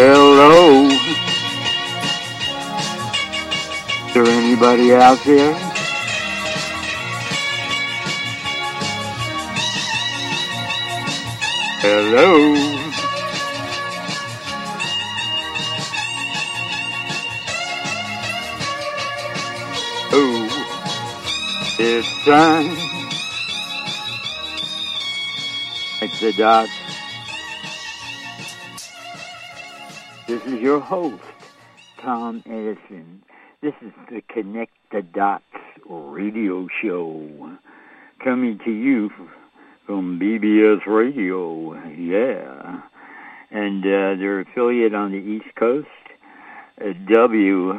Hello? Is there anybody out there? Hello? Oh, it's time. It's the dot. This is your host, Tom Edison. This is the Connect the Dots radio show, coming to you from BBS Radio, yeah. And their affiliate on the East Coast, W.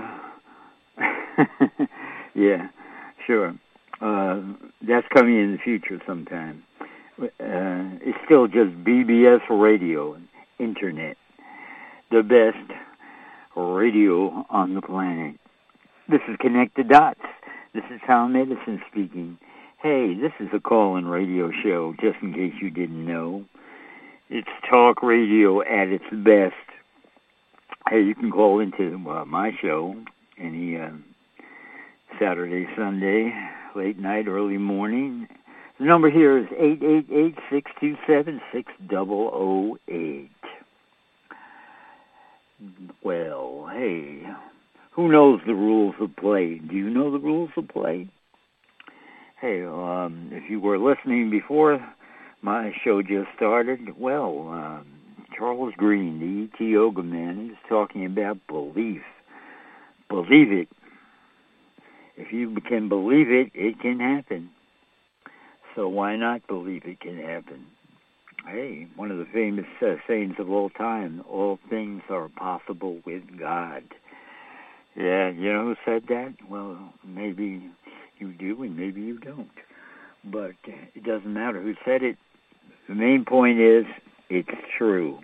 Yeah, sure. That's coming in the future sometime. It's still just BBS Radio, Internet. The best radio on the planet. This is Connect the Dots. This is Tom Edison speaking. Hey, this is a call-in radio show, just in case you didn't know. It's talk radio at its best. Hey, you can call into my show any Saturday, Sunday, late night, early morning. The number here is 888-627-6008. Well, hey, who knows the rules of play? Do you know the rules of play? Hey, if you were listening before my show just started, well, Charles Green, the E.T. Yoga Man, is talking about belief. Believe it. If you can believe it, it can happen. So why not believe it can happen? Hey, one of the famous sayings of all time, all things are possible with God. Yeah, you know who said that? Well, maybe you do and maybe you don't. But it doesn't matter who said it. The main point is it's true.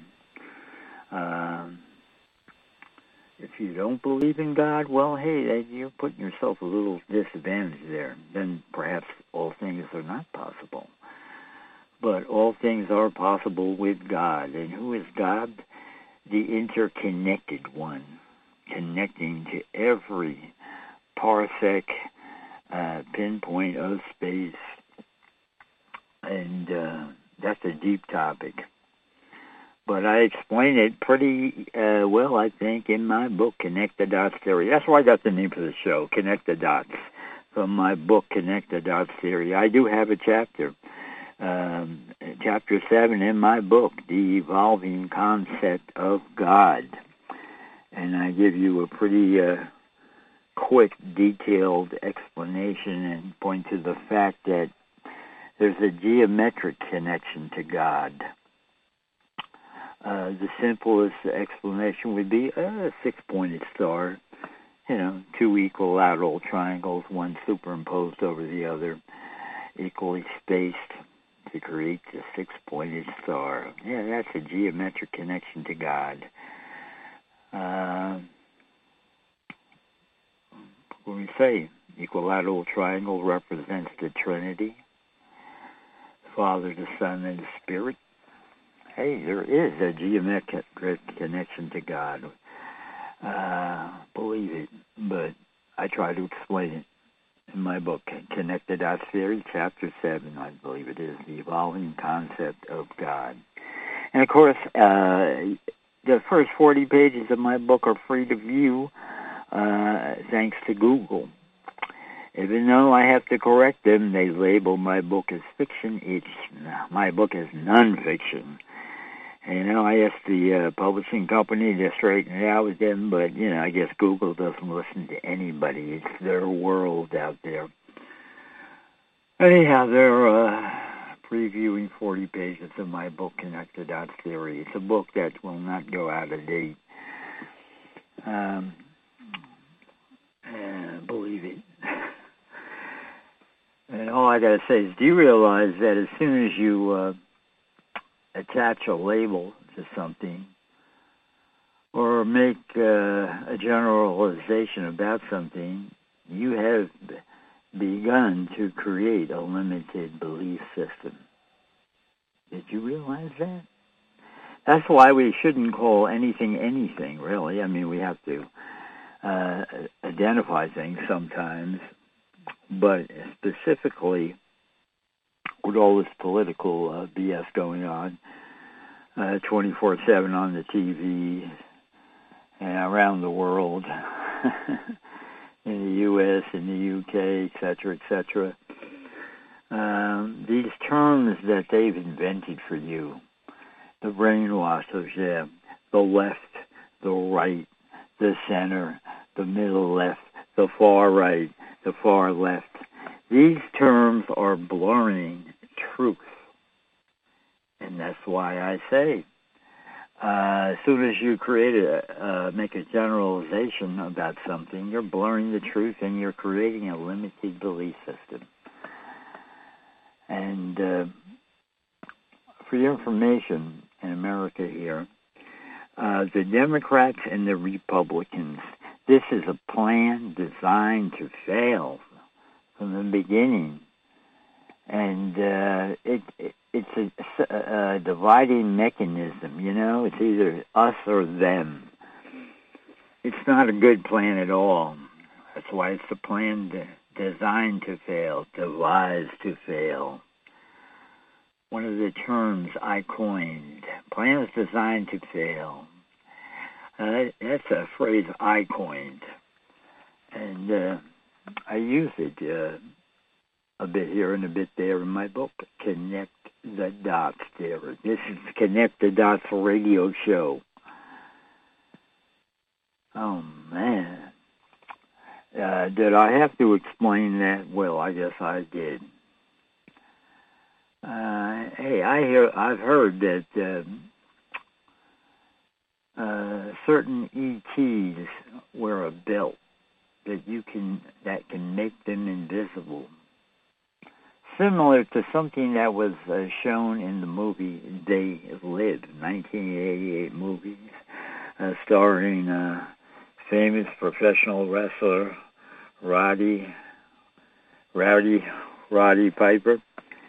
If you don't believe in God, well, hey, you're putting yourself a little disadvantage there. Then perhaps all things are not possible. But all things are possible with God. And who is God? The interconnected one, connecting to every parsec, pinpoint of space. And that's a deep topic. But I explain it pretty well, I think, in my book, Connect the Dots Theory. That's why I got the name for the show, Connect the Dots, from my book, Connect the Dots Theory. I do have a chapter. Chapter 7 in my book, The Evolving Concept of God. And I give you a pretty quick, detailed explanation and point to the fact that there's a geometric connection to God. The simplest explanation would be a six-pointed star, two equilateral triangles, one superimposed over the other, equally spaced, to create the six-pointed star. Yeah, that's a geometric connection to God. When we say equilateral triangle represents the Trinity, Father, the Son, and the Spirit, hey, there is a geometric connection to God. Believe it, but I try to explain it in my book, Connect the Dots Theory, Chapter 7, I believe it is, The Evolving Concept of God. And, of course, the first 40 pages of my book are free to view thanks to Google. Even though I have to correct them, they label my book as fiction. My book is nonfiction. And, I asked the publishing company to straighten it out with them, but, I guess Google doesn't listen to anybody. It's their world out there. Anyhow, they're previewing 40 pages of my book, Connect the Dots Theory. It's a book that will not go out of date. Believe it. And all I got to say is, do you realize that as soon as you attach a label to something or make a generalization about something, you have begun to create a limited belief system. Did you realize that? That's why we shouldn't call anything, really. I mean, we have to identify things sometimes, but specifically with all this political BS going on, 24/7 on the TV and around the world, in the U.S., in the U.K., etc., etc. These terms that they've invented for you, the brainwashers, the left, the right, the center, the middle left, the far right, the far left. These terms are blurring truth. And that's why I say, as soon as you make a generalization about something, you're blurring the truth and you're creating a limited belief system. And for your information, in America here, the Democrats and the Republicans, this is a plan designed to fail from the beginning. And it's a dividing mechanism, you know? It's either us or them. It's not a good plan at all. That's why it's a plan designed to fail, devised to fail. One of the terms I coined, plans designed to fail. That's a phrase I coined. And I use it a bit here and a bit there in my book, Connect the Dots there. This is Connect the Dots radio show. Oh, man. Did I have to explain that? Well, I guess I did. Hey, I've heard that certain ETs wear a belt that can make them invisible. Similar to something that was shown in the movie They Live, 1988 movie, starring famous professional wrestler Roddy Piper.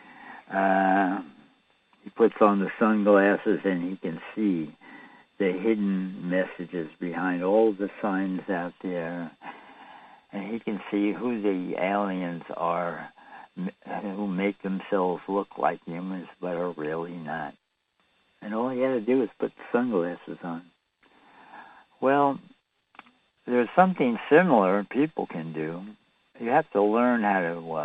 He puts on the sunglasses and he can see the hidden messages behind all the signs out there. And he can see who the aliens are who make themselves look like humans but are really not. And all you got to do is put the sunglasses on. Well, there's something similar people can do. You have to learn how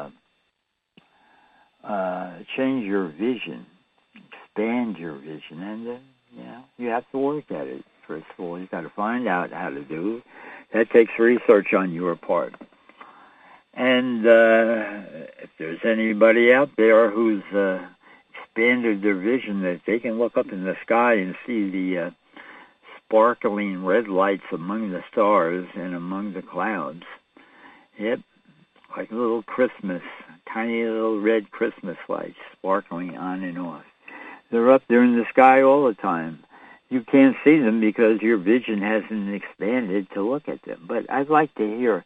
to change your vision, expand your vision, and you have to work at it. First of all, you got to find out how to do it. That takes research on your part. And if there's anybody out there who's expanded their vision, that they can look up in the sky and see the sparkling red lights among the stars and among the clouds. Yep, like little Christmas, tiny little red Christmas lights sparkling on and off. They're up there in the sky all the time. You can't see them because your vision hasn't expanded to look at them. But I'd like to hear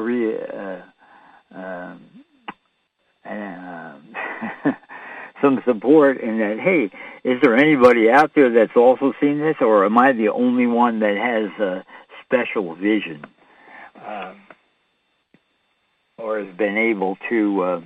some support in that, hey, is there anybody out there that's also seen this, or am I the only one that has a special vision or has been able to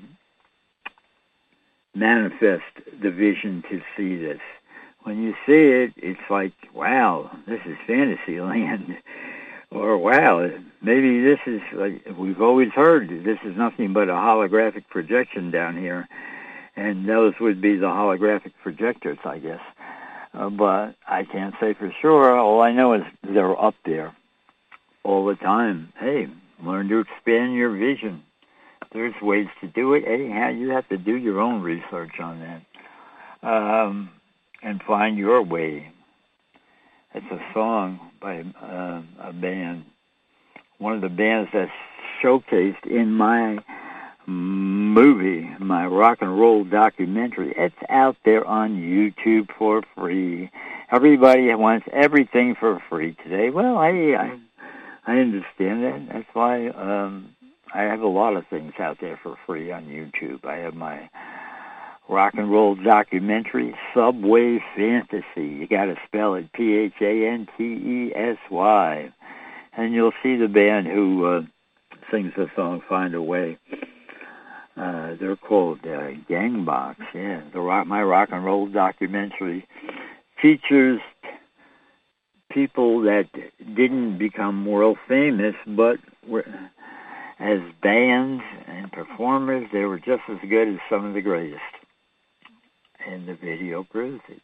manifest the vision to see this? When you see it, it's like, wow, this is fantasy land. Or, wow, maybe this is, like we've always heard, this is nothing but a holographic projection down here. And those would be the holographic projectors, I guess. But I can't say for sure. All I know is they're up there all the time. Hey, learn to expand your vision. There's ways to do it. Anyhow, you have to do your own research on that. And find your way. It's a song by a band. One of the bands that's showcased in my movie, my rock and roll documentary. It's out there on YouTube for free. Everybody wants everything for free today. Well, I understand that. That's why I have a lot of things out there for free on YouTube. I have my rock and roll documentary, Subway Fantasy. You got to spell it Phantasy. And you'll see the band who sings the song Find a Way. They're called Gangbox. Yeah, my rock and roll documentary features people that didn't become world famous, but were, as bands and performers, they were just as good as some of the greatest. And the video proves it.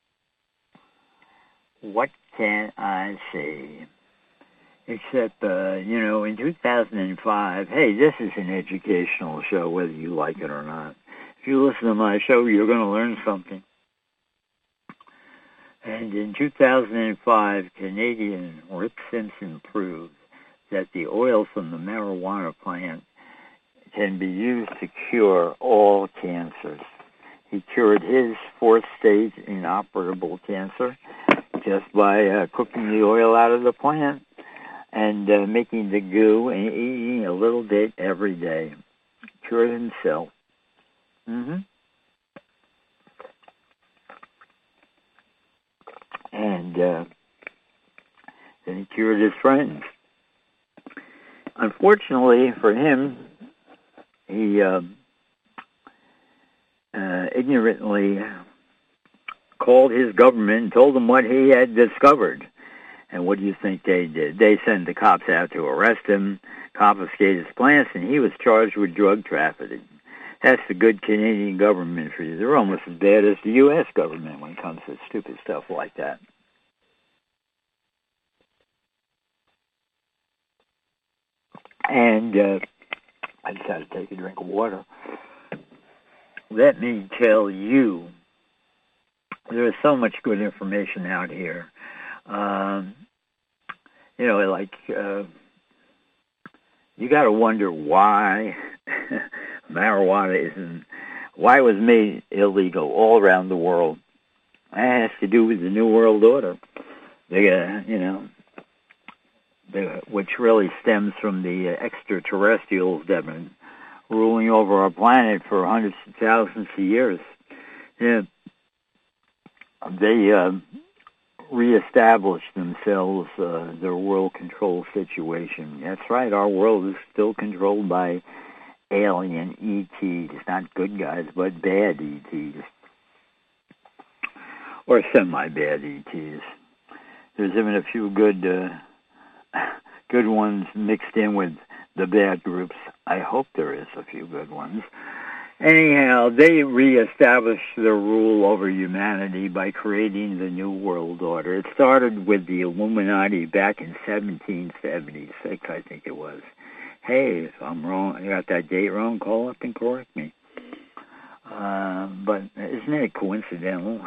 What can I say? Except, in 2005, hey, this is an educational show, whether you like it or not. If you listen to my show, you're going to learn something. And in 2005, Canadian Rick Simpson proved that the oil from the marijuana plant can be used to cure all cancers. He cured his fourth-stage inoperable cancer just by cooking the oil out of the plant and making the goo and eating a little bit every day. Cured himself. And then he cured his friends. Unfortunately for him, he ignorantly called his government and told them what he had discovered. And what do you think they did? They sent the cops out to arrest him, confiscate his plants, and he was charged with drug trafficking. That's the good Canadian government for you. They're almost as bad as the U.S. government when it comes to stupid stuff like that. And I just had to take a drink of water. Let me tell you, there is so much good information out here. You got to wonder why marijuana why it was made illegal all around the world. That has to do with the New World Order. Which really stems from the extraterrestrials that have been ruling over our planet for hundreds of thousands of years. Yeah. They reestablished themselves, their world control situation. That's right, our world is still controlled by alien ETs, not good guys, but bad ETs. Or semi-bad ETs. There's even a few good ones mixed in with the bad groups. I hope there is a few good ones. Anyhow, they reestablished their rule over humanity by creating the New World Order. It started with the Illuminati back in 1776, I think it was. Hey, if I'm wrong, I got that date wrong, call up and correct me. But isn't it coincidental?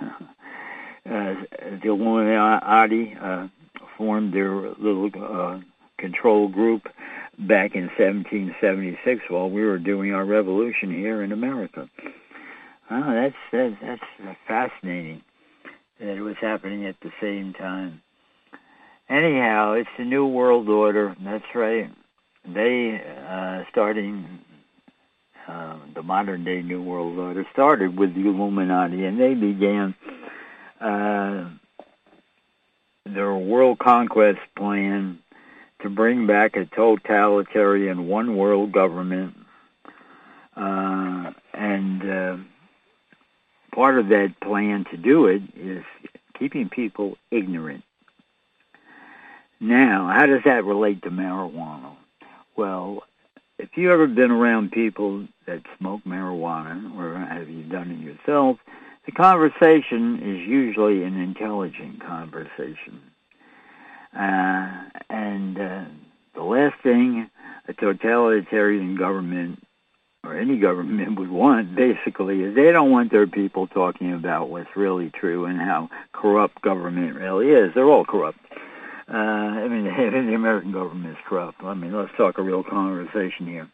The Illuminati formed their little control group back in 1776 while we were doing our revolution here in America. Oh, that's fascinating that it was happening at the same time. Anyhow, it's the New World Order. That's right. They, starting the modern-day New World Order, started with the Illuminati, and they began their world conquest plan to bring back a totalitarian one-world government. And part of that plan to do it is keeping people ignorant. Now, how does that relate to marijuana? Well, if you've ever been around people that smoke marijuana, or have you done it yourself, the conversation is usually an intelligent conversation. And the last thing a totalitarian government or any government would want, basically, is they don't want their people talking about what's really true and how corrupt government really is. They're all corrupt. The American government is corrupt. Let's talk a real conversation here.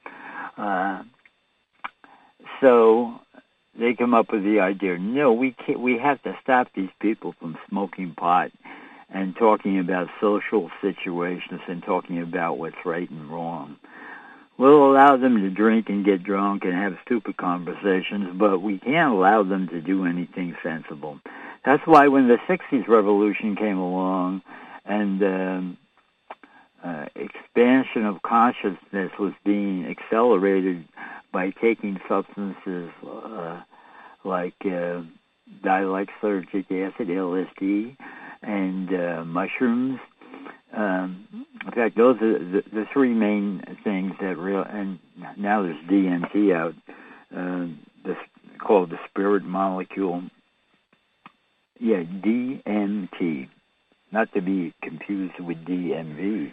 So they come up with the idea, no, we have to stop these people from smoking pot and talking about social situations and talking about what's right and wrong. We'll allow them to drink and get drunk and have stupid conversations, but we can't allow them to do anything sensible. That's why when the 60s revolution came along and expansion of consciousness was being accelerated by taking substances like dihydroxylic acid, LSD, and mushrooms. In fact, those are the three main things that and now there's DMT out, called the spirit molecule. Yeah, DMT, not to be confused with DMV.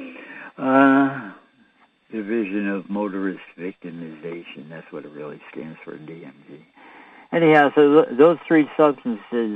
Division of Motorist Victimization, that's what it really stands for, DMV. Anyhow, so those three substances,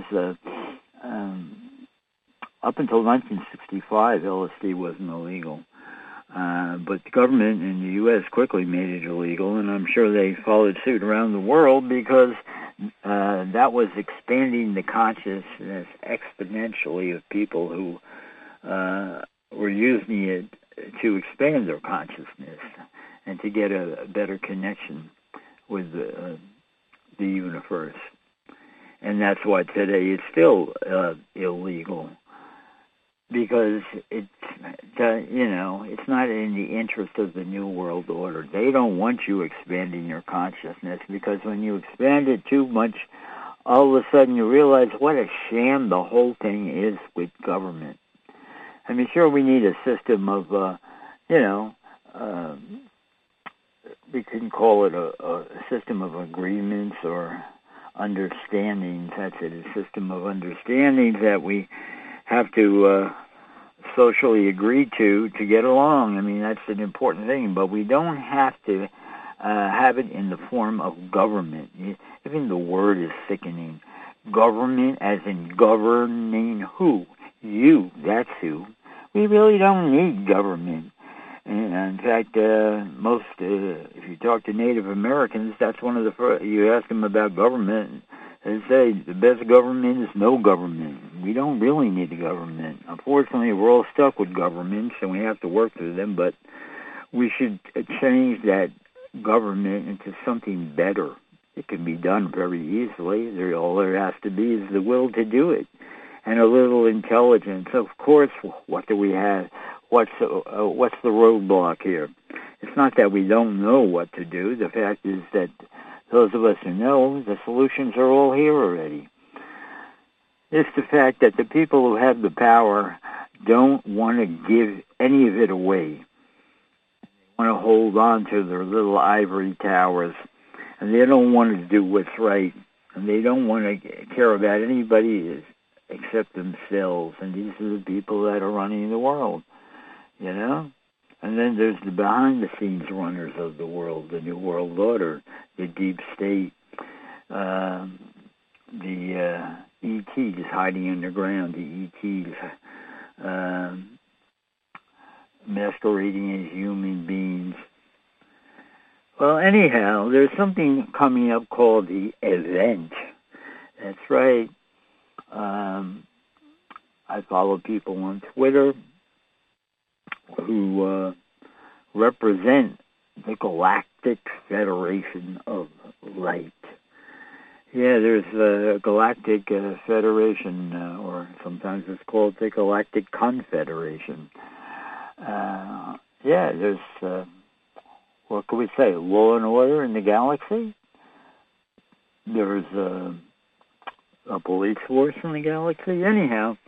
up until 1965, LSD wasn't illegal. But the government in the U.S. quickly made it illegal, and I'm sure they followed suit around the world because that was expanding the consciousness exponentially of people who were using it to expand their consciousness and to get a better connection with the universe. And that's why today it's still illegal. Because it's not in the interest of the New World Order. They don't want you expanding your consciousness, because when you expand it too much, all of a sudden you realize what a sham the whole thing is with government. I mean, sure, we need a system of, we can call it a system of agreements or understandings. That's it, a system of understandings that we have to socially agree to get along. I mean, that's an important thing, but we don't have to have it in the form of government. Even the word is sickening. Government as in governing who? You, that's who. We really don't need government. And in fact, most, if you talk to Native Americans, that's one of the first, you ask them about government, they say the best government is no government. We don't really need a government. Unfortunately, we're all stuck with governments, and we have to work through them, but we should change that government into something better. It can be done very easily. All there has to be is the will to do it and a little intelligence. Of course, what do we have? What's the roadblock here? It's not that we don't know what to do. The fact is that those of us who know, the solutions are all here already. It's the fact that the people who have the power don't want to give any of it away. They want to hold on to their little ivory towers, and they don't want to do what's right, and they don't want to care about anybody except themselves, and these are the people that are running the world, And then there's the behind-the-scenes runners of the world, the New World Order, the deep state, the ETs hiding underground, the ETs masquerading as human beings. Well, anyhow, there's something coming up called the event. That's right. I follow people on Twitter who represent the Galactic Federation of Light. Yeah, there's a Galactic Federation, or sometimes it's called the Galactic Confederation. There's, what can we say, law and order in the galaxy. There's a police force in the galaxy. Anyhow,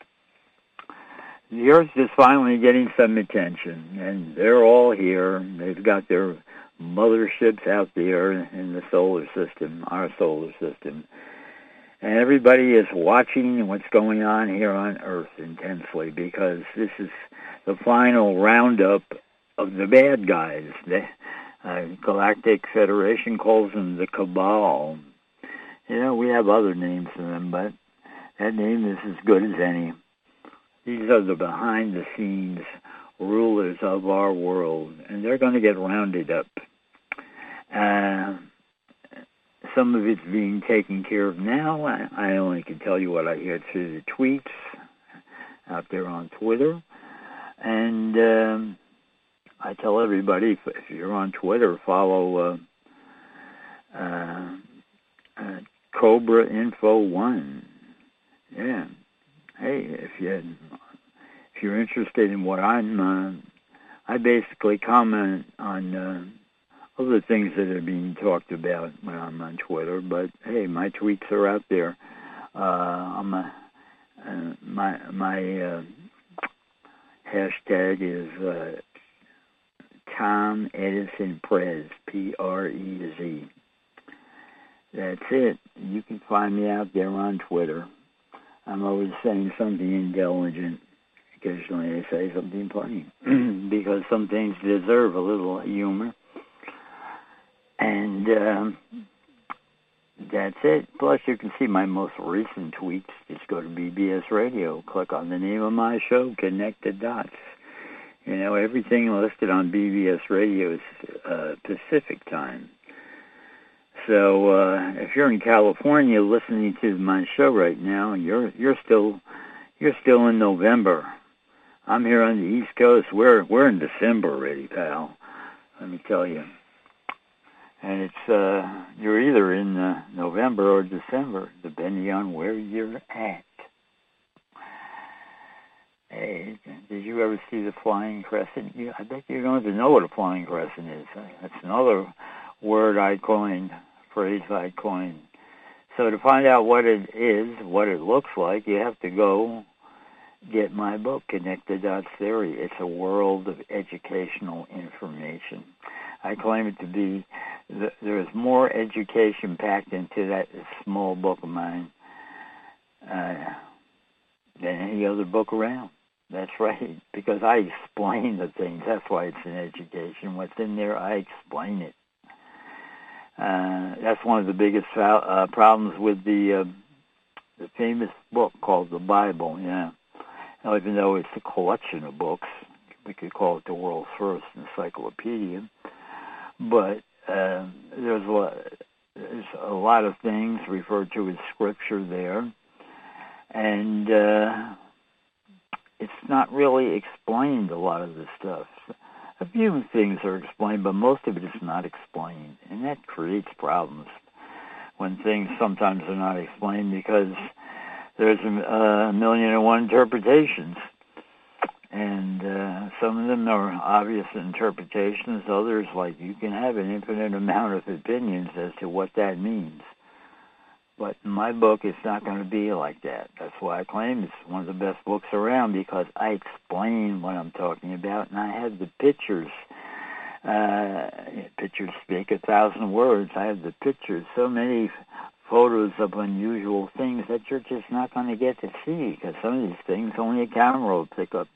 the Earth is finally getting some attention, and they're all here. They've got their motherships out there in the solar system, our solar system. And everybody is watching what's going on here on Earth intensely, because this is the final roundup of the bad guys. The Galactic Federation calls them the Cabal. We have other names for them, but that name is as good as any. These are the behind-the-scenes rulers of our world, and they're going to get rounded up. Some of it's being taken care of now. I only can tell you what I hear through the tweets out there on Twitter. And I tell everybody, if you're on Twitter, follow Cobra Info 1. Yeah. Hey, if you're interested in what I basically comment on other things that are being talked about when I'm on Twitter. But hey, my tweets are out there. My hashtag is Tom Edison Prez, Prez. That's it. You can find me out there on Twitter. I'm always saying something intelligent. Occasionally I say something funny because some things deserve a little humor. And that's it. Plus, you can see my most recent tweets. Just go to BBS Radio, click on the name of my show, connect the dots. You know, everything listed on BBS Radio is Pacific time. So if you're in California listening to my show right now, you're still in November. I'm here on the East Coast. We're in December already, pal. Let me tell you. And it's you're either in November or December, depending on where you're at. Hey, did you ever see the flying crescent? I bet you don't even know what a flying crescent is. That's another word I coined, phrase I coined. So to find out what it is, what it looks like, you have to go get my book, Connect the Dots Theory. It's a world of educational information. I claim it to be, there's more education packed into that small book of mine than any other book around. That's right, because I explain the things. That's why it's an education. What's in there, I explain it. That's one of the biggest problems with the famous book called the Bible, yeah. Now, even though it's a collection of books, we could call it the world's first encyclopedia, but there's a lot of things referred to as scripture there, and it's not really explained, a lot of this stuff. A few things are explained, but most of it is not explained, and that creates problems when things sometimes are not explained because there's a million and one interpretations, and some of them are obvious interpretations. Others, like, you can have an infinite amount of opinions as to what that means. But in my book, it's not going to be like that. That's why I claim it's one of the best books around, because I explain what I'm talking about, and I have the pictures. Pictures speak 1,000 words. I have the pictures, so many photos of unusual things that you're just not going to get to see, because some of these things only a camera will pick up,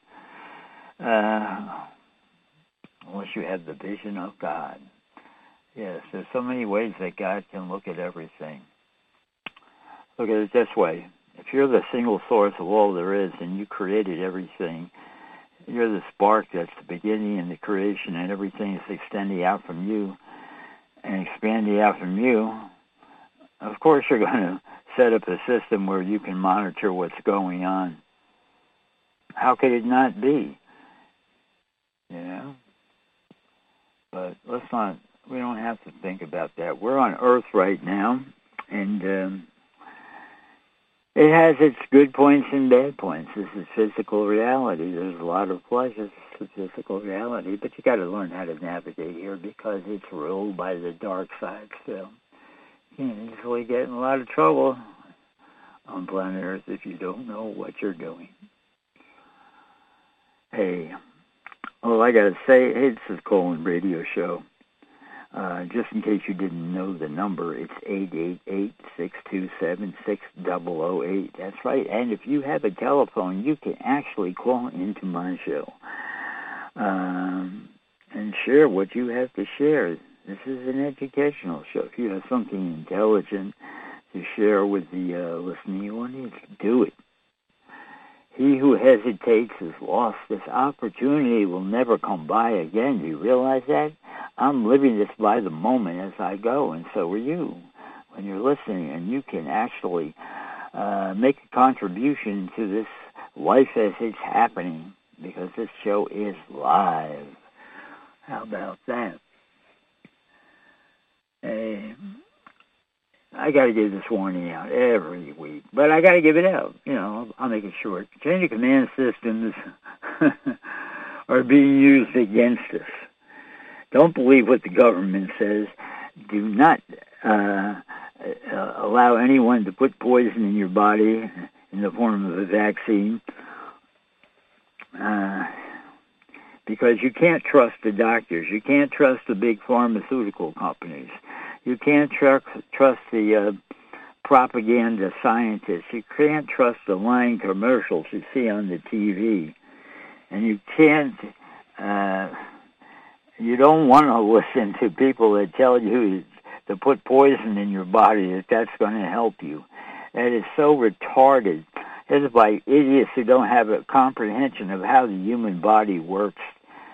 unless you have the vision of God. Yes, there's so many ways that God can look at everything. Look at it this way. If you're the single source of all there is and you created everything, you're the spark that's the beginning and the creation, and everything is extending out from you and expanding out from you. Of course, you're going to set up a system where you can monitor what's going on. How could it not be? You know? But we don't have to think about that. We're on Earth right now, and it has its good points and bad points. This is physical reality. There's a lot of pleasures to physical reality, but you got to learn how to navigate here because it's ruled by the dark side still. You can easily get in a lot of trouble on planet Earth if you don't know what you're doing. Hey, all I got to say, hey, this is Colin Radio Show. Just in case you didn't know the number, it's 888-627-6008. That's right. And if you have a telephone, you can actually call into my show and share what you have to share. This is an educational show. If you have something intelligent to share with the listening audience, do it. He who hesitates has lost this opportunity, will never come by again. Do you realize that? I'm living this by the moment as I go, and so are you when you're listening, and you can actually make a contribution to this life as it's happening, because this show is live. How about that? I got to give this warning out every week, but I got to give it out. I'll make it short. Chain of command systems are being used against us. Don't believe what the government says. Do not allow anyone to put poison in your body in the form of a vaccine, because you can't trust the doctors. You can't trust the big pharmaceutical companies. You can't trust the propaganda scientists. You can't trust the lying commercials you see on the TV. And you can't, you don't want to listen to people that tell you to put poison in your body, that's going to help you. That is so retarded. It's by idiots who don't have a comprehension of how the human body works,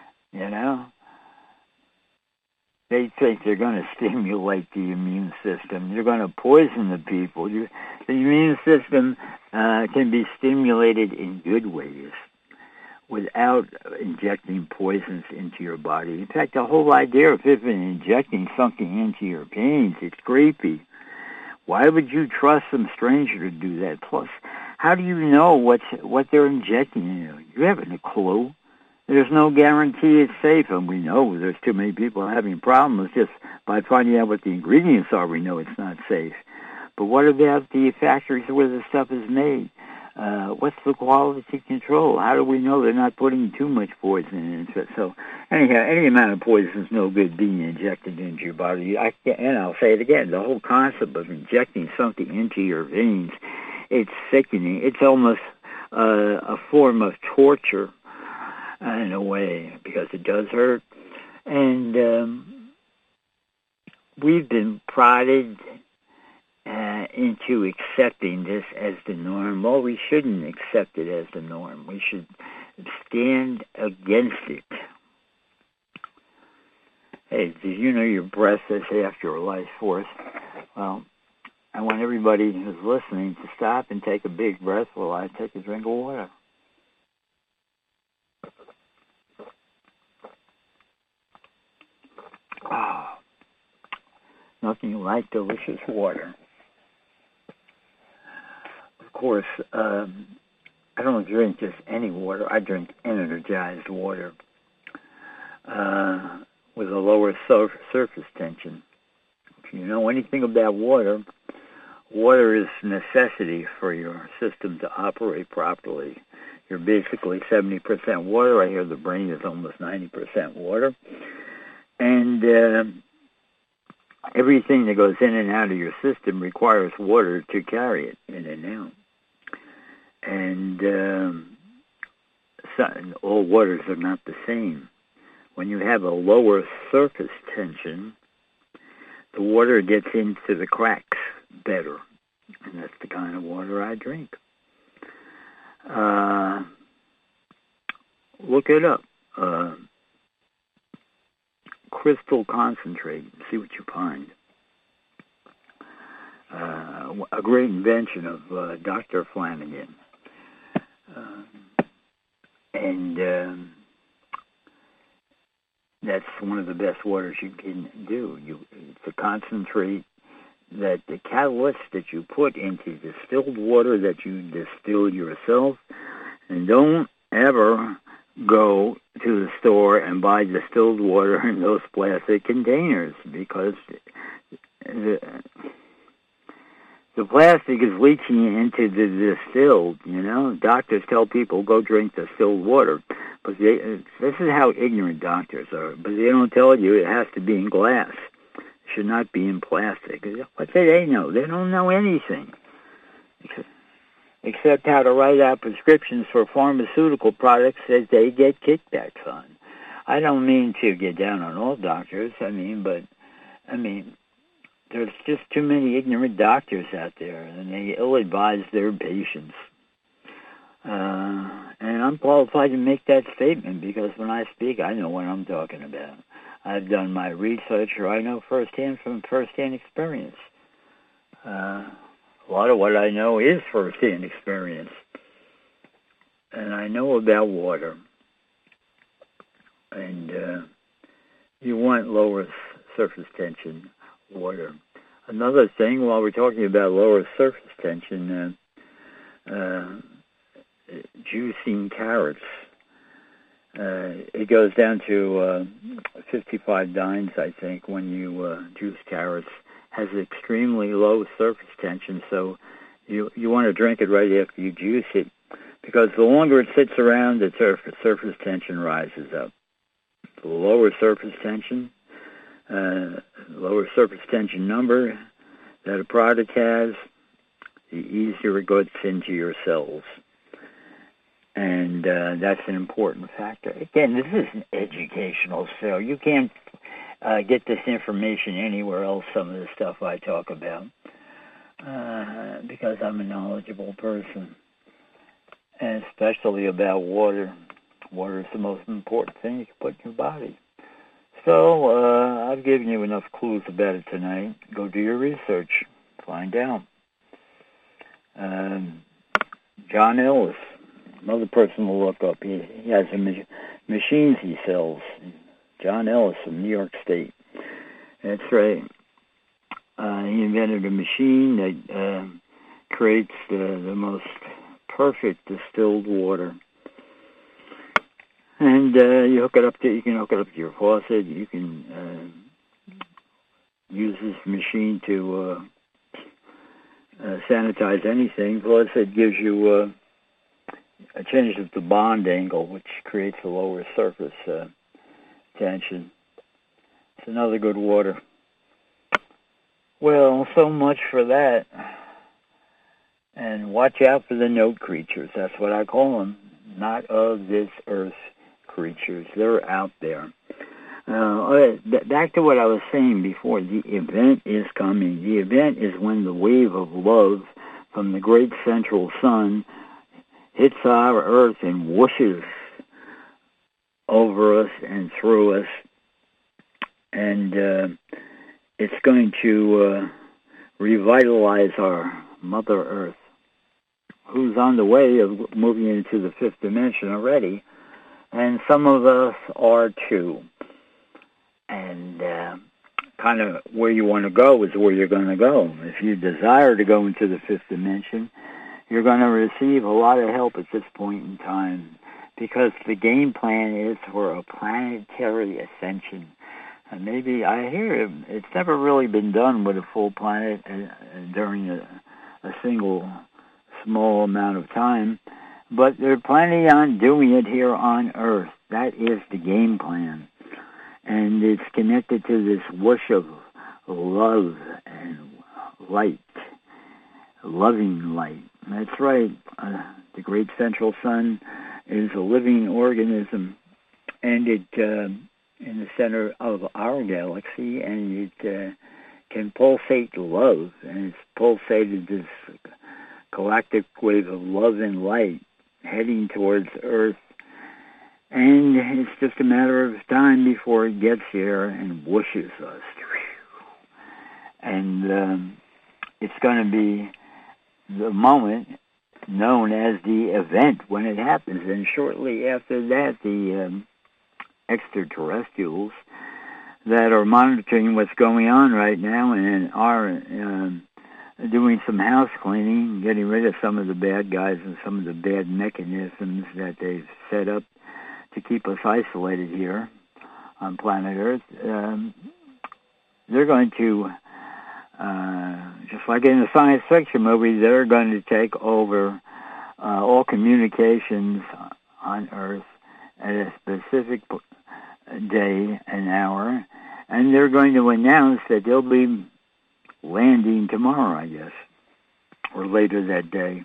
They think they're going to stimulate the immune system. You're going to poison the people. The immune system can be stimulated in good ways without injecting poisons into your body. In fact, the whole idea of even injecting something into your veins, it's creepy. Why would you trust some stranger to do that? Plus, how do you know what they're injecting in you? You haven't a clue. There's no guarantee it's safe, and we know there's too many people having problems just by finding out what the ingredients are. We know it's not safe. But what about the factories where the stuff is made? What's the quality control? How do we know they're not putting too much poison into it? So, anyhow, any amount of poison is no good being injected into your body. And I'll say it again, the whole concept of injecting something into your veins, it's sickening. It's almost a form of torture in a way, because it does hurt. And we've been prodded into accepting this as the norm. Well, we shouldn't accept it as the norm. We should stand against it. Hey, did you know your breath is half your life force? Well, I want everybody who's listening to stop and take a big breath while I take a drink of water. Oh, nothing like delicious water. Of course, I don't drink just any water. I drink energized water with a lower surface tension. If you know anything about water, water is a necessity for your system to operate properly. You're basically 70% water. I hear the brain is almost 90% water. And everything that goes in and out of your system requires water to carry it in and out. And all waters are not the same. When you have a lower surface tension, the water gets into the cracks better. And that's the kind of water I drink. Look it up. Crystal concentrate. See what you find. A great invention of Dr. Flanagan. And that's one of the best waters you can do. It's a concentrate that the catalyst that you put into distilled water that you distill yourself. And don't ever go to the store and buy distilled water in those plastic containers, because the plastic is leaching into the distilled, Doctors tell people, go drink distilled water. But this is how ignorant doctors are. But they don't tell you it has to be in glass. It should not be in plastic. What do they know? They don't know anything. Except how to write out prescriptions for pharmaceutical products that they get kickbacks on. I don't mean to get down on all doctors, but there's just too many ignorant doctors out there, and they ill-advise their patients. And I'm qualified to make that statement, because when I speak, I know what I'm talking about. I've done my research, or I know firsthand from firsthand experience. A lot of what I know is first-hand experience. And I know about water. And you want lower surface tension water. Another thing, while we're talking about lower surface tension, juicing carrots. It goes down to 55 dynes, I think, when you juice carrots. Has extremely low surface tension, so you want to drink it right after you juice it, because the longer it sits around, the surface tension rises up. The lower surface tension number that a product has, the easier it gets into your cells. And that's an important factor. Again, this is an educational show. You can't get this information anywhere else, some of the stuff I talk about, because I'm a knowledgeable person, and especially about water. Water is the most important thing you can put in your body. So I've given you enough clues about it tonight. Go do your research. Find out. John Ellis, another person to look up. He has machines he sells. John Ellis from New York State. That's right. He invented a machine that creates the most perfect distilled water. And you can hook it up to your faucet. You can use this machine to sanitize anything. Plus, it gives you a change of the bond angle, which creates a lower surface tension. It's another good water. Well, so much for that. And watch out for the note creatures. That's what I call them. Not of this earth creatures. They're out there. Back to what I was saying before. The event is coming. The event is when the wave of love from the great central sun hits our earth and whooshes over us and through us. And it's going to revitalize our Mother Earth, who's on the way of moving into the fifth dimension already. And some of us are too. And kind of where you want to go is where you're going to go. If you desire to go into the fifth dimension, you're going to receive a lot of help at this point in time, because the game plan is for a planetary ascension. And maybe, I hear it's never really been done with a full planet during a single small amount of time, but they're planning on doing it here on Earth. That is the game plan. And it's connected to this whoosh of love and light, loving light. That's right. The great central sun is a living organism, and it in the center of our galaxy, and it can pulsate love, and it's pulsated this galactic wave of love and light heading towards Earth. And it's just a matter of time before it gets here and whooshes us. And it's going to be the moment known as the event when it happens. And shortly after that, the extraterrestrials that are monitoring what's going on right now and are doing some house cleaning, getting rid of some of the bad guys and some of the bad mechanisms that they've set up to keep us isolated here on planet Earth. They're going to, just like in a science fiction movie, they're going to take over all communications on Earth at a specific day and hour, and they're going to announce that they'll be landing tomorrow, I guess, or later that day.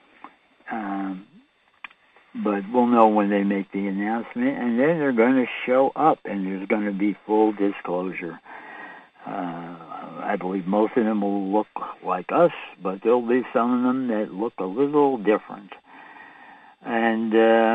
But we'll know when they make the announcement, and then they're going to show up, and there's going to be full disclosure. I believe most of them will look like us, but there'll be some of them that look a little different. And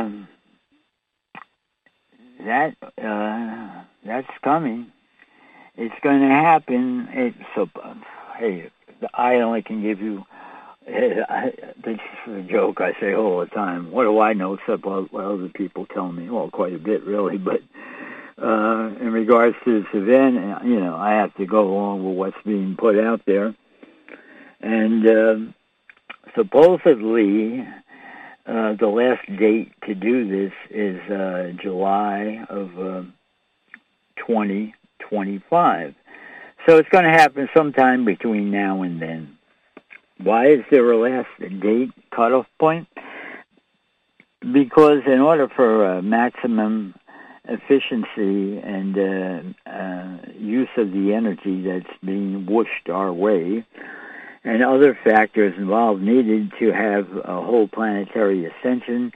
that's coming. It's going to happen. Hey, I only can give you. This is a joke I say all the time. What do I know except what other people tell me? Well, quite a bit, really. But in regards to this event. I have to go along with what's being put out there. And supposedly, the last date to do this is July of 2025. So it's going to happen sometime between now and then. Why is there a last date cutoff point? Because in order for maximum efficiency and use of the energy that's being whooshed our way, and other factors involved needed to have a whole planetary ascension,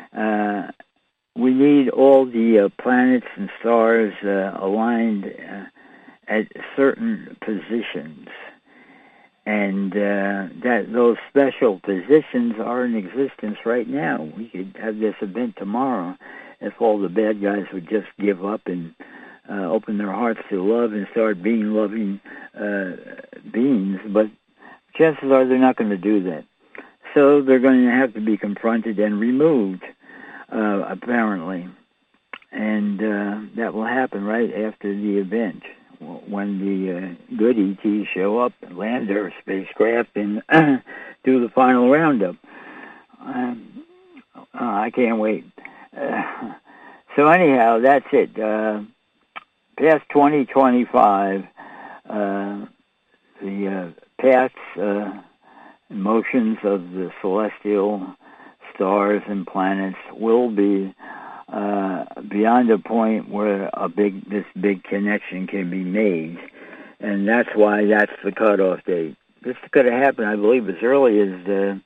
we need all the planets and stars aligned at certain positions. And that those special positions are in existence right now. We could have this event tomorrow if all the bad guys would just give up and open their hearts to love and start being loving beings. But chances are they're not going to do that. So they're going to have to be confronted and removed, apparently. And that will happen right after the event, when the good ETs show up, land their spacecraft, and do the final roundup. I can't wait. So anyhow, that's it. Past 2025, the paths and motions of the celestial stars and planets will be beyond a point where this big connection can be made, and that's why that's the cutoff date. This could have happened, I believe, as early as the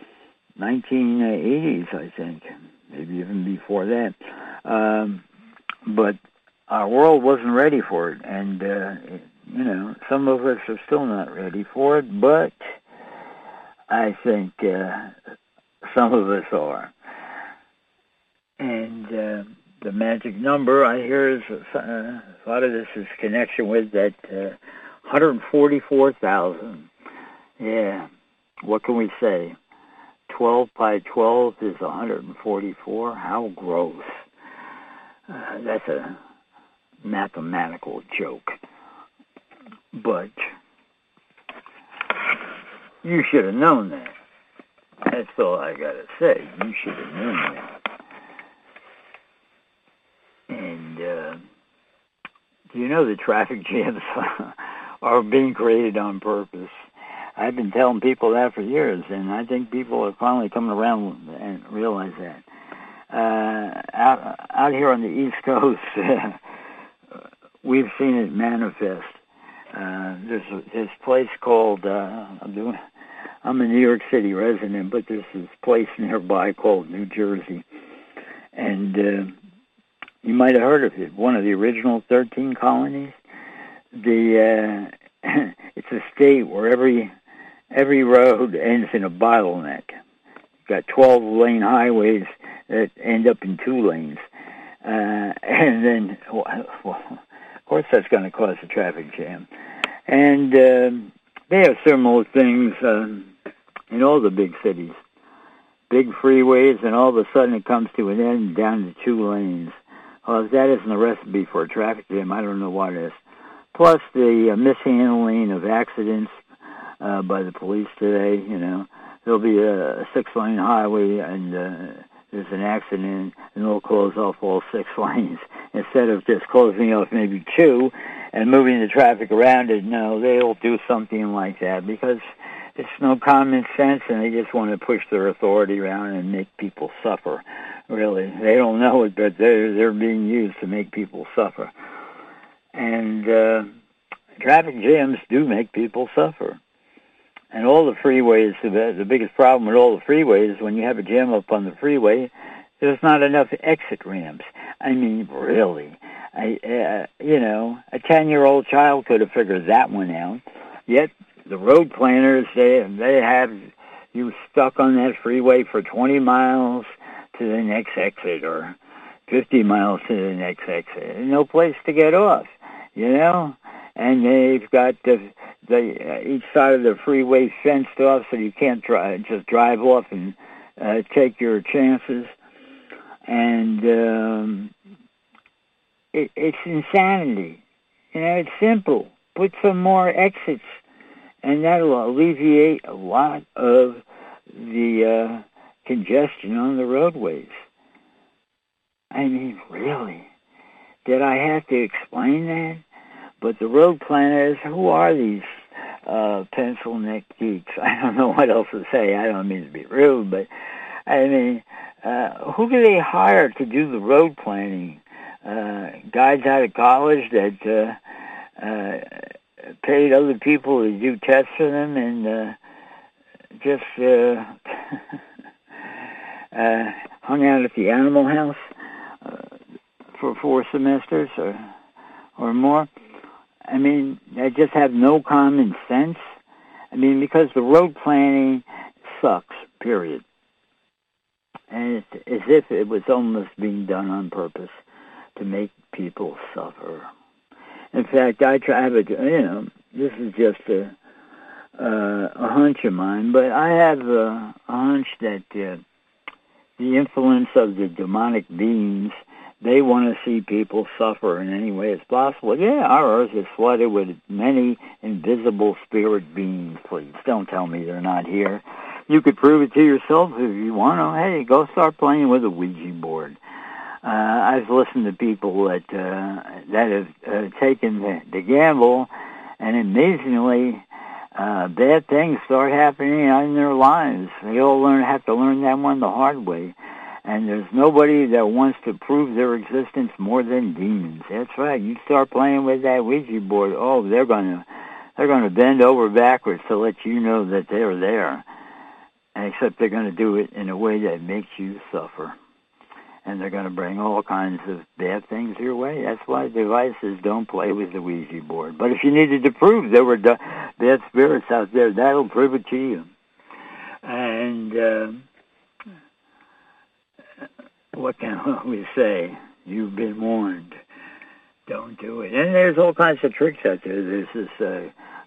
1980s, I think, maybe even before that. But our world wasn't ready for it, and some of us are still not ready for it, but I think some of us are. And the magic number I hear is a lot of this is connection with that 144,000. Yeah, what can we say? 12 by 12 is 144. How gross. That's a mathematical joke. But you should have known that. That's all I got to say. You should have known that. And do you know the traffic jams are being created on purpose? I've been telling people that for years, and I think people are finally coming around and realize that. Out here on the East Coast, we've seen it manifest. There's this place called, I'm a New York City resident, but there's this place nearby called New Jersey. And you might have heard of it, one of the original 13 colonies. It's a state where every road ends in a bottleneck. You've got 12-lane highways that end up in 2 lanes. And then, well, of course, that's going to cause a traffic jam. And they have similar things in all the big cities. Big freeways, and all of a sudden it comes to an end down to 2 lanes. Well, if that isn't a recipe for a traffic jam, I don't know what is. Plus the mishandling of accidents by the police today. There'll be a 6-lane highway, and there's an accident, and they'll close off all 6 lanes instead of just closing off maybe 2 and moving the traffic around it. No, they'll do something like that because it's no common sense, and they just want to push their authority around and make people suffer. Really, they don't know it, but they're being used to make people suffer. And traffic jams do make people suffer. And all the freeways, the biggest problem with all the freeways is when you have a jam up on the freeway, there's not enough exit ramps. I mean, really. A 10-year-old child could have figured that one out. Yet the road planners, they have you stuck on that freeway for 20 miles to the next exit, or 50 miles to the next exit. No place to get off, And they've got each side of the freeway fenced off, so you can't just drive off and take your chances. And it's insanity. It's simple. Put some more exits, and that'll alleviate a lot of the congestion on the roadways. I mean, really? Did I have to explain that? But the road planners, who are these pencil neck geeks? I don't know what else to say. I don't mean to be rude, but I mean, who do they hire to do the road planning? Guys out of college that paid other people to do tests for them and just hung out at the Animal House for 4 semesters or more. I mean, they just have no common sense. I mean, because the road planning sucks, period. And it's as if it was almost being done on purpose to make people suffer. In fact, I have this is just a hunch of mine, but I have a hunch that the influence of the demonic beings, they want to see people suffer in any way as possible. Yeah, our earth is flooded with many invisible spirit beings. Please don't tell me they're not here. You could prove it to yourself if you want to. Hey, go start playing with a Ouija board. I've listened to people that have taken the gamble, and amazingly, bad things start happening in their lives. They all have to learn that one the hard way. And there's nobody that wants to prove their existence more than demons. That's right. You start playing with that Ouija board, oh, they're gonna bend over backwards to let you know that they're there. Except they're going to do it in a way that makes you suffer. And they're going to bring all kinds of bad things your way. That's why devices don't play with the Ouija board. But if you needed to prove there were bad spirits out there, that'll prove it to you. And what can we say? You've been warned. Don't do it. And there's all kinds of tricks out there. There's this...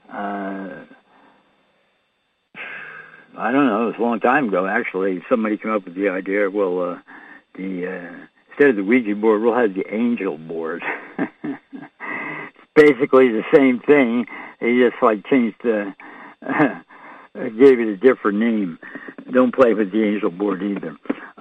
I don't know, it was a long time ago, actually. Somebody came up with the idea, well, instead of the Ouija board, we'll have the angel board. It's basically the same thing. They just, changed gave it a different name. Don't play with the angel board either.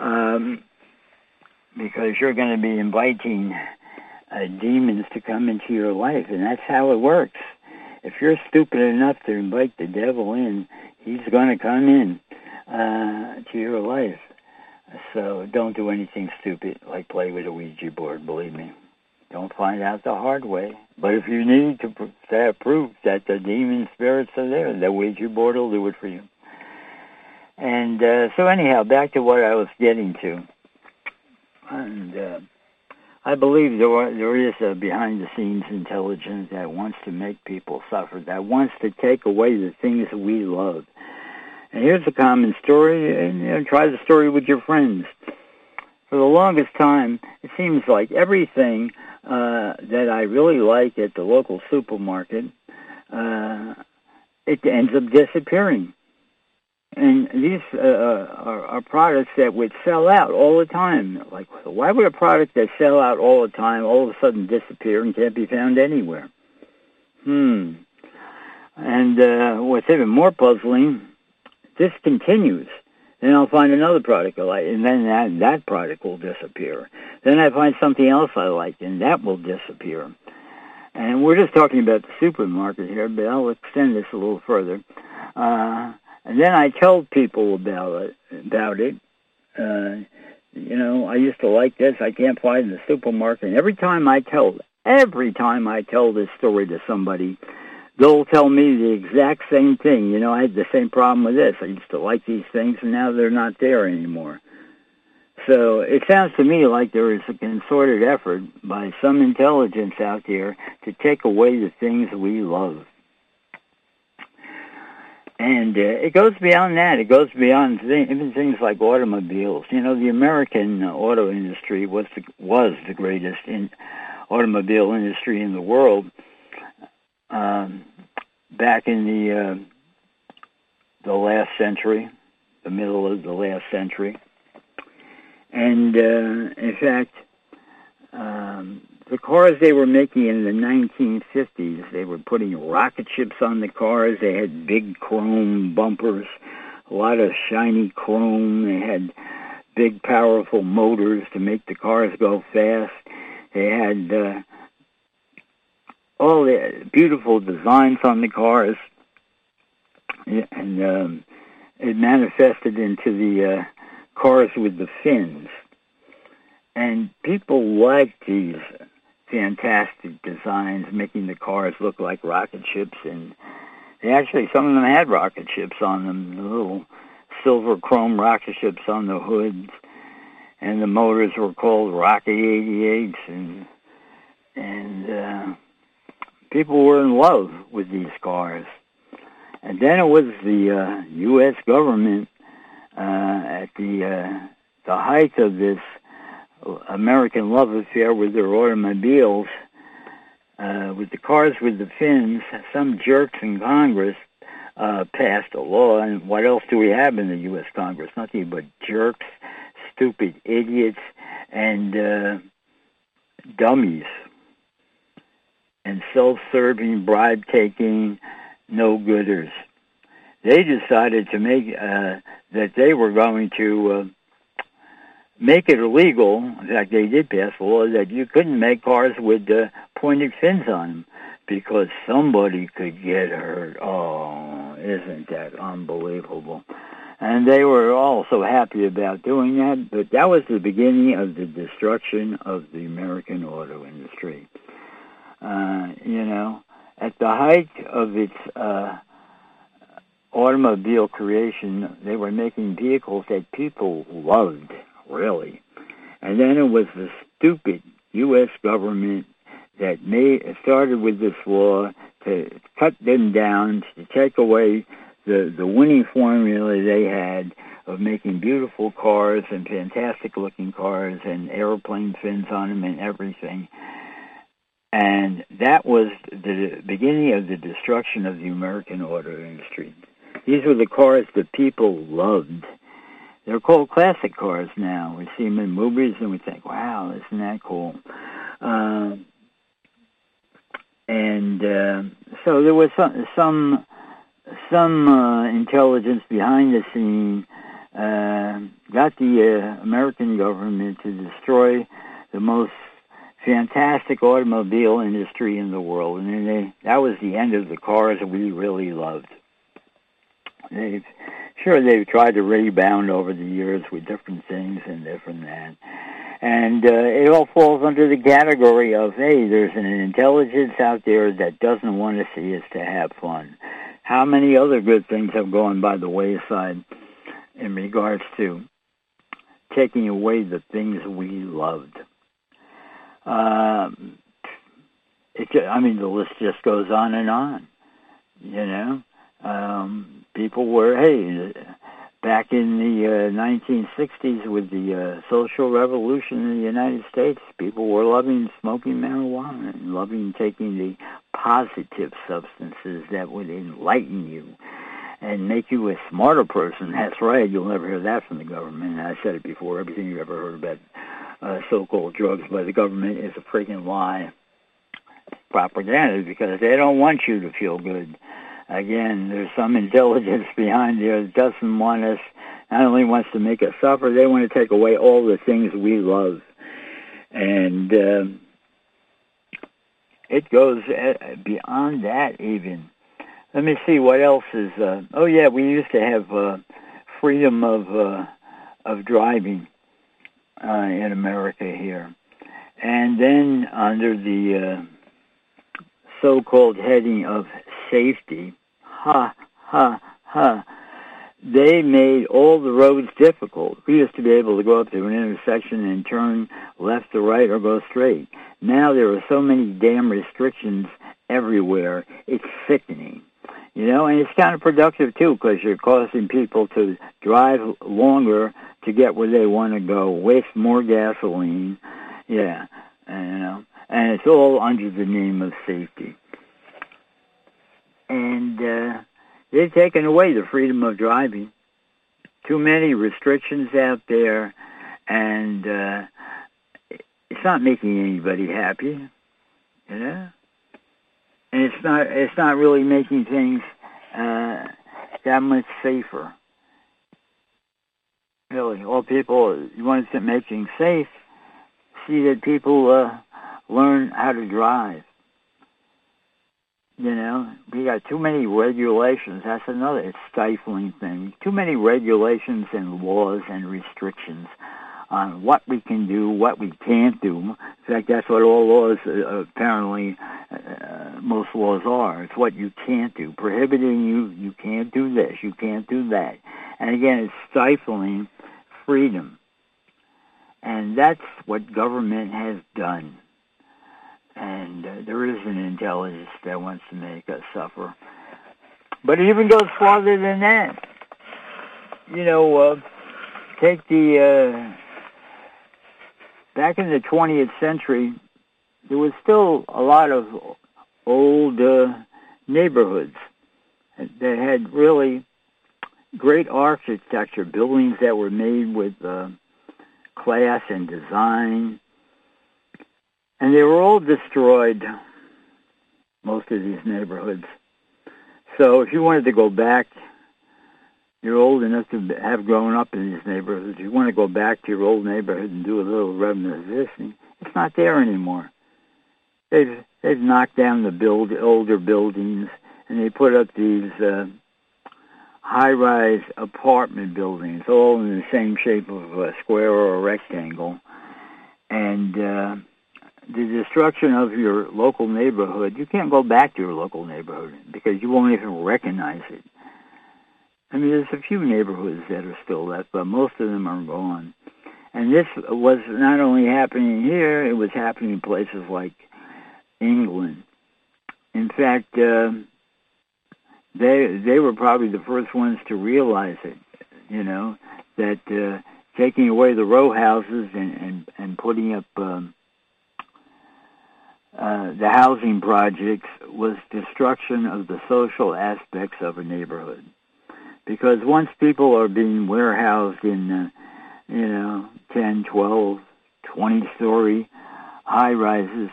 Because you're going to be inviting demons to come into your life, and that's how it works. If you're stupid enough to invite the devil in, he's going to come in to your life. So don't do anything stupid like play with a Ouija board, believe me. Don't find out the hard way. But if you need to have proof that the demon spirits are there, the Ouija board will do it for you. And so anyhow, back to what I was getting to. And I believe there is a behind-the-scenes intelligence that wants to make people suffer, that wants to take away the things that we love. And here's a common story, and try the story with your friends. For the longest time, it seems like everything that I really like at the local supermarket, it ends up disappearing. And these are products that would sell out all the time. Like, why would a product that sell out all the time all of a sudden disappear and can't be found anywhere? And what's even more puzzling, this continues. Then I'll find another product I like, and then that product will disappear. Then I find something else I like, and that will disappear. And we're just talking about the supermarket here, but I'll extend this a little further. And then I tell people about it. I used to like this. I can't find it in the supermarket. And every time I tell this story to somebody, they'll tell me the exact same thing. I had the same problem with this. I used to like these things, and now they're not there anymore. So it sounds to me like there is a concerted effort by some intelligence out there to take away the things we love. And it goes beyond that. It goes beyond even things like automobiles. The American auto industry was the greatest automobile industry in the world back in the last century, the middle of the last century. And in fact, the cars they were making in the 1950s, they were putting rocket ships on the cars. They had big chrome bumpers, a lot of shiny chrome. They had big, powerful motors to make the cars go fast. They had all the beautiful designs on the cars, and it manifested into the cars with the fins. And people liked these fantastic designs, making the cars look like rocket ships. And they actually, some of them had rocket ships on them, the little silver chrome rocket ships on the hoods. And the motors were called Rocket 88s. And people were in love with these cars. And then it was the U.S. government at the height of this American love affair with their automobiles, with the cars with the fins. Some jerks in Congress passed a law, and what else do we have in the U.S. Congress? Nothing but jerks, stupid idiots, and dummies, and self-serving, bribe-taking no-gooders. They decided to make that they were going to make it illegal. In fact, they did pass a law that you couldn't make cars with pointed fins on them because somebody could get hurt. Oh, isn't that unbelievable? And they were all so happy about doing that, but that was the beginning of the destruction of the American auto industry. At the height of its automobile creation, they were making vehicles that people loved, really. And then it was the stupid U.S. government that started with this law to cut them down, to take away the winning formula they had of making beautiful cars and fantastic-looking cars and airplane fins on them and everything. And that was the beginning of the destruction of the American auto industry. These were the cars that people loved. They're called classic cars now. We see them in movies and we think, wow, isn't that cool? So there was some intelligence behind the scene, got the American government to destroy the most fantastic automobile industry in the world. And then that was the end of the cars that we really loved. They've tried to rebound over the years with different things and different that. And it all falls under the category of, hey, there's an intelligence out there that doesn't want to see us to have fun. How many other good things have gone by the wayside in regards to taking away the things we loved? The list just goes on and on, people were, back in the 1960s with the social revolution in the United States, people were loving smoking marijuana and loving taking the positive substances that would enlighten you and make you a smarter person. That's right, you'll never hear that from the government. I said it before, everything you ever heard about so-called drugs by the government is a freaking lie. Propaganda, because they don't want you to feel good. Again, there's some intelligence behind there that doesn't want us, not only wants to make us suffer, they want to take away all the things we love. And it goes beyond that even. Let me see what else is... we used to have freedom of driving in America here. And then under the so-called heading of safety, they made all the roads difficult. We used to be able to go up to an intersection and turn left or right or go straight. Now there are so many damn restrictions everywhere, it's sickening. And it's counterproductive, too, because you're causing people to drive longer to get where they want to go, waste more gasoline, and it's all under the name of safety. And they've taken away the freedom of driving. Too many restrictions out there, and it's not making anybody happy, you know? And it's not really making things that much safer. Really, all people, you want to make things safe, see that people learn how to drive. You know, we got too many regulations. That's another stifling thing. Too many regulations and laws and restrictions on what we can do, what we can't do. In fact, that's what all laws, apparently, most laws are. It's what you can't do. Prohibiting you can't do this, you can't do that. And again, it's stifling freedom. And that's what government has done. And there is an intelligence that wants to make us suffer. But it even goes farther than that. You know, take the... back in the 20th century, there was still a lot of old neighborhoods that had really great architecture, buildings that were made with class and design. And they were all destroyed, most of these neighborhoods. So if you wanted to go back, you're old enough to have grown up in these neighborhoods. You want to go back to your old neighborhood and do a little reminiscing. It's not there anymore. They've knocked down the older buildings, and they put up these high-rise apartment buildings, all in the same shape of a square or a rectangle. And the destruction of your local neighborhood, you can't go back to your local neighborhood because you won't even recognize it. I mean, there's a few neighborhoods that are still left, but most of them are gone. And this was not only happening here, it was happening in places like England. In fact, they were probably the first ones to realize it, you know, that taking away the row houses and putting up the housing projects was destruction of the social aspects of a neighborhood. Because once people are being warehoused in, 10, 12, 20-story high-rises,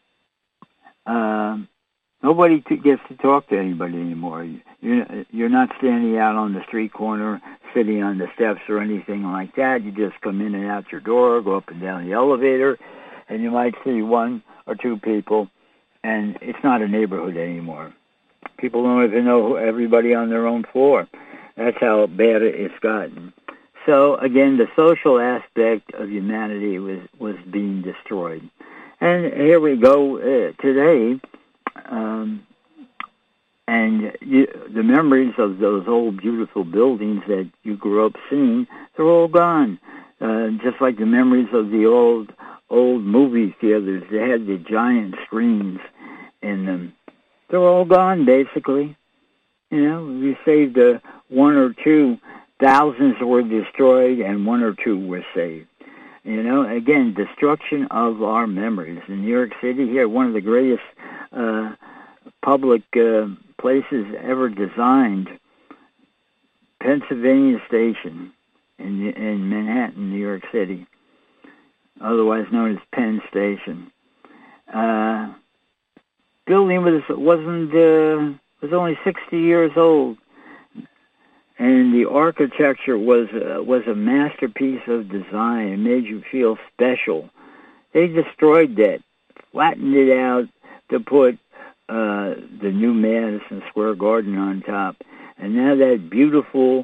nobody gets to talk to anybody anymore. You're not standing out on the street corner, sitting on the steps or anything like that. You just come in and out your door, go up and down the elevator, and you might see one or two people, and it's not a neighborhood anymore. People don't even know everybody on their own floor. That's how bad it's gotten. So, again, the social aspect of humanity was being destroyed. And here we go today, the memories of those old, beautiful buildings that you grew up seeing, they're all gone. Just like the memories of the old movie theaters. They had the giant screens in them. They're all gone, basically. You know, we saved one or two. Thousands were destroyed, and one or two were saved. You know, again, destruction of our memories. In New York City here, one of the greatest public places ever designed, Pennsylvania Station in Manhattan, New York City, otherwise known as Penn Station. Building was only 60 years old, and the architecture was a masterpiece of design. It made you feel special. They destroyed that, flattened it out to put the new Madison Square Garden on top, and now that beautiful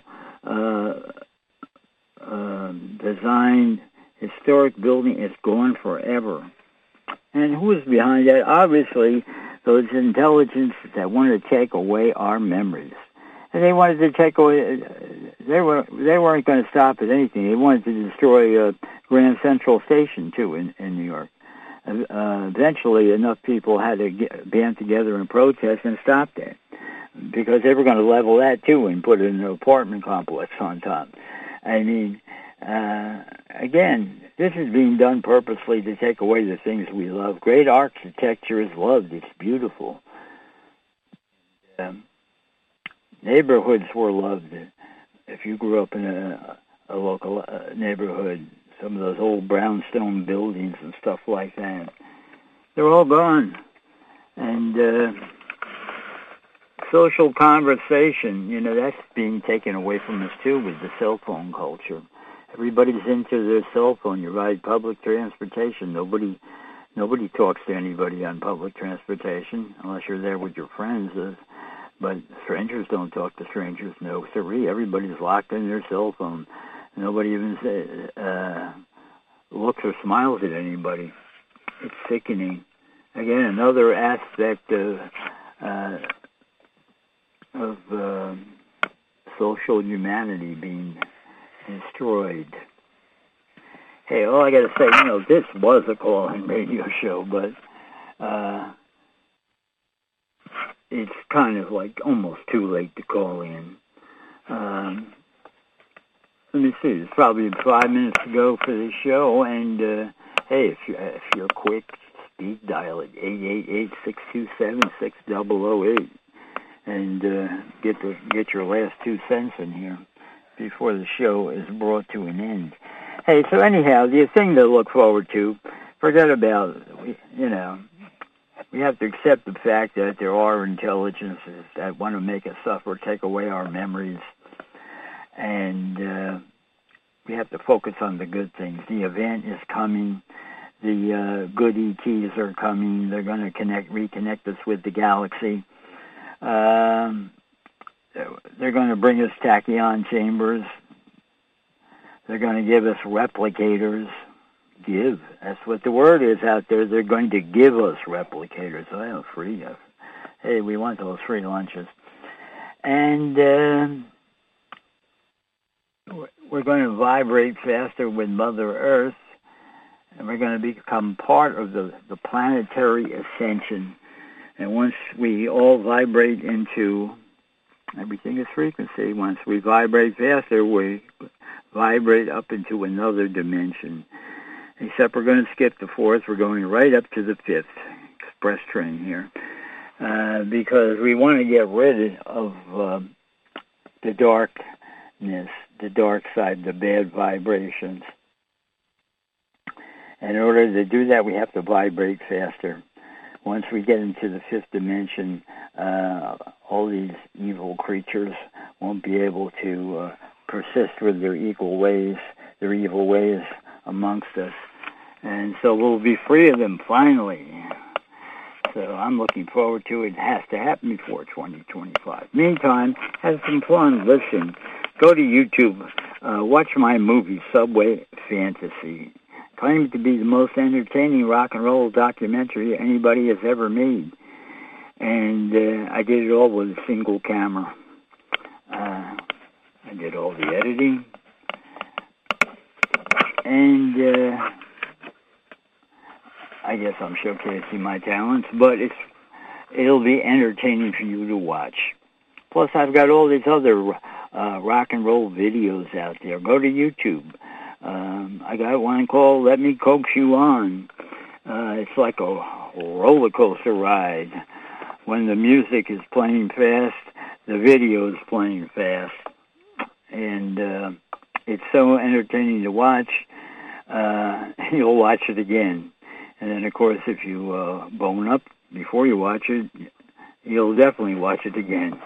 designed historic building is gone forever. And who is behind that? Obviously, those intelligences that wanted to take away our memories. And they wanted to take away, they weren't going to stop at anything. They wanted to destroy Grand Central Station, too, in New York. Eventually, enough people had to band together and protest and stop that, because they were going to level that, too, and put an apartment complex on top. I mean, again, this is being done purposely to take away the things we love. Great architecture is loved. It's beautiful. Neighborhoods were loved. If you grew up in a local neighborhood, some of those old brownstone buildings and stuff like that. They're all gone. And social conversation, that's being taken away from us too with the cell phone culture. Everybody's into their cell phone. You ride public transportation. Nobody talks to anybody on public transportation unless you're there with your friends. But strangers don't talk to strangers. No, sirree. Everybody's locked in their cell phone. Nobody even looks or smiles at anybody. It's sickening. Again, another aspect of social humanity being destroyed. Hey, all I got to say, this was a call-in radio show, but it's kind of like almost too late to call in. Let me see. It's probably 5 minutes to go for this show, and hey, if you're quick, speed dial it 888-627-6008, and get your last 2 cents in here before the show is brought to an end. Hey, so anyhow, the thing to look forward to, forget about, we have to accept the fact that there are intelligences that want to make us suffer, take away our memories, and we have to focus on the good things. The event is coming. The good ETs are coming. They're going to reconnect us with the galaxy. They're going to bring us tachyon chambers. They're going to give us replicators. Give. That's what the word is out there. They're going to give us replicators. Oh, free. Hey, we want those free lunches. And we're going to vibrate faster with Mother Earth. And we're going to become part of the planetary ascension. And once we all vibrate into, everything is frequency. Once we vibrate faster, we vibrate up into another dimension. Except we're going to skip the fourth. We're going right up to the fifth express train here. Because we want to get rid of the darkness, the dark side, the bad vibrations. In order to do that, we have to vibrate faster. Once we get into the fifth dimension, all these evil creatures won't be able to persist with their evil ways amongst us. And so we'll be free of them finally. So I'm looking forward to it. It has to happen before 2025. Meantime, have some fun. Listen, go to YouTube. Watch my movie, Subway Fantasy. Claimed to be the most entertaining rock and roll documentary anybody has ever made. And I did it all with a single camera. I did all the editing. And I guess I'm showcasing my talents, but it'll be entertaining for you to watch. Plus, I've got all these other rock and roll videos out there. Go to YouTube. I got one called Let Me Coax You On. It's like a roller coaster ride. When the music is playing fast, the video is playing fast. And it's so entertaining to watch, you'll watch it again. And then, of course, if you bone up before you watch it, you'll definitely watch it again.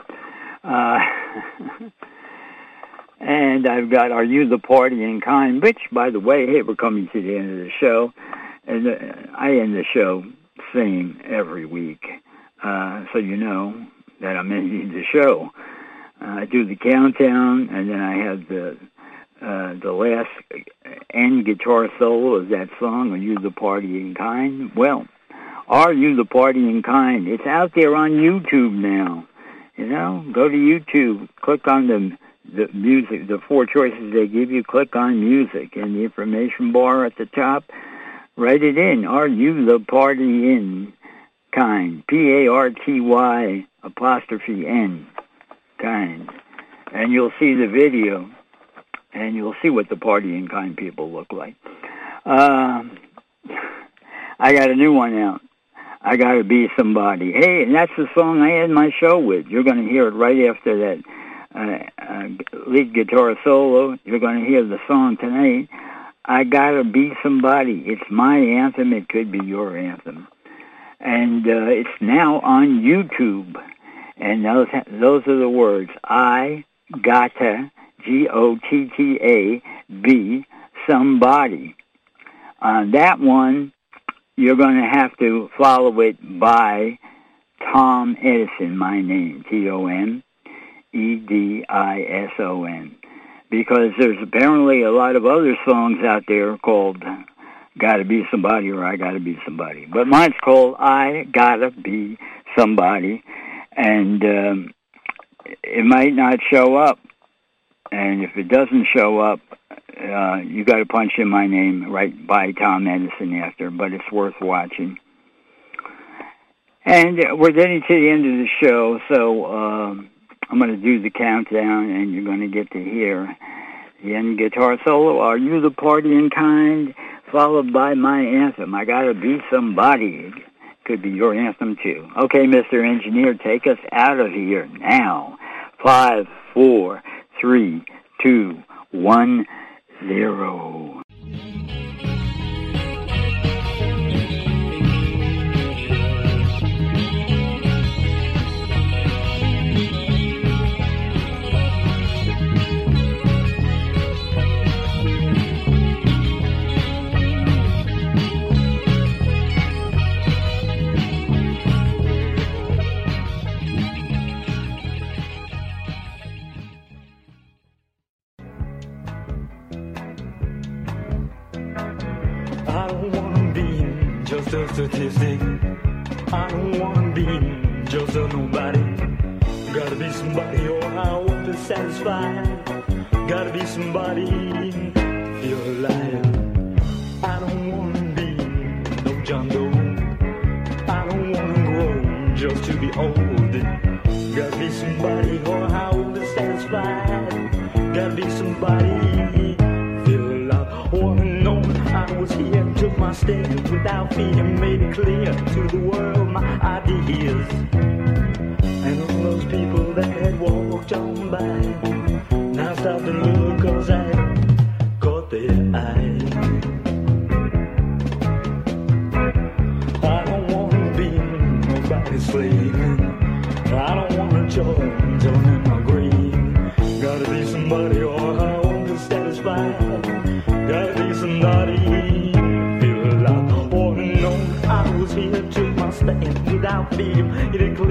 And I've got Are You the Party in Kind, which, by the way, hey, we're coming to the end of the show. And I end the show singing every week. So you know that I'm ending the show. I do the countdown, and then I have the last end guitar solo of that song, Are You the Party in Kind? Well, Are You the Party in Kind? It's out there on YouTube now. Go to YouTube, click on the music, the 4 choices they give you, click on music, and the information bar at the top, write it in. Are you the party in kind? PARTY''N, kind. And you'll see the video, and you'll see what the party in kind people look like. I got a new one out. I Gotta Be Somebody. Hey, and that's the song I end my show with. You're going to hear it right after that lead guitar solo. You're going to hear the song tonight. I Gotta Be Somebody. It's my anthem. It could be your anthem. And it's now on YouTube. And those are the words. I gotta, Gotta, be somebody. On that one, you're going to have to follow it by Tom Edison, my name, Tomedison. Because there's apparently a lot of other songs out there called Gotta Be Somebody or I Gotta Be Somebody. But mine's called I Gotta Be Somebody. And it might not show up. And if it doesn't show up, you got to punch in my name right by Tom Edison after, but it's worth watching. And we're getting to the end of the show, so I'm going to do the countdown, and you're going to get to hear the end guitar solo, Are You the Partying Kind, followed by my anthem, I Gotta Be Somebody. Could be your anthem, too. Okay, Mr. Engineer, take us out of here now. 5, 4, 3, 2, 1, 0. I don't wanna be just a statistic. I don't wanna be just a nobody. Gotta be somebody or I won't be satisfied. Gotta be somebody, feel alive. I don't wanna be no John Doe. I don't wanna grow just to be old. Gotta be somebody or I won't be satisfied. Gotta be somebody, feel alive. Wanna know I was here, took my stand without fear, made it clear to the world my ideas. And all those people that had walked on by now stop and look, cause I caught their eye. I don't wanna be nobody's slave. I don't wanna join in my grave. Gotta be somebody or I won't be satisfied. Gotta be somebody, feel alive. Or know I was here, took my stand without fear, it clear